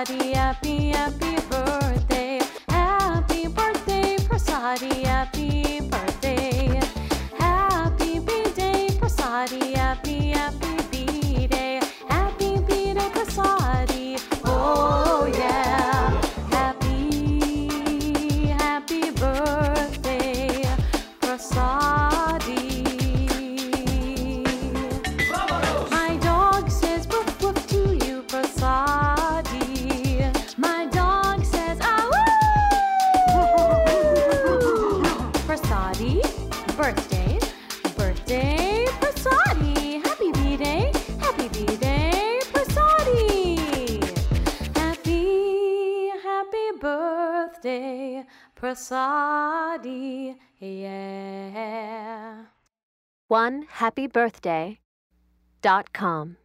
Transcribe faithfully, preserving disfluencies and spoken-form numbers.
Prasadi, happy, happy birthday. Happy birthday, Prasadi, happy birthday. Happy B-Day, Prasadi, happy, happy B-Day. Happy B-Day, Prasadi, oh yeah. Happy, happy birthday, Prasadi. My dog says woof woof to you, Prasadi. My dog says ah woo. Prasadi, birthday, birthday, Prasadi. Happy B-Day, happy B-Day, Prasadi. Happy, happy birthday, Prasadi, yeah. one happy birthday dot com